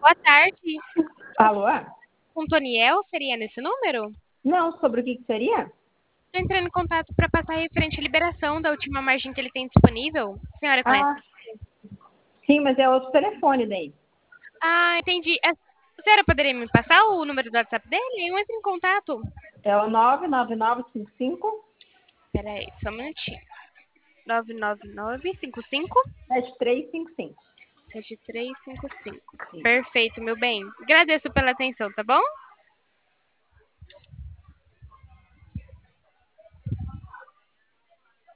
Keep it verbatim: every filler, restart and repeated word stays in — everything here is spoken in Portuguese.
Boa tarde. Alô? Com Toniel, seria nesse número? Não, sobre o que que seria? Estou entrando em contato para passar referente à liberação da última margem que ele tem disponível. A senhora conhece? Ah, sim, mas é outro telefone daí. Ah, entendi. A a senhora poderia me passar o número do WhatsApp dele? Eu entro em contato. É o nove nove nove cinco cinco Peraí, só um minutinho. nove nove nove cinco cinco sete três cinco cinco. sete três cinco cinco. Perfeito, meu bem. Agradeço pela atenção, tá bom?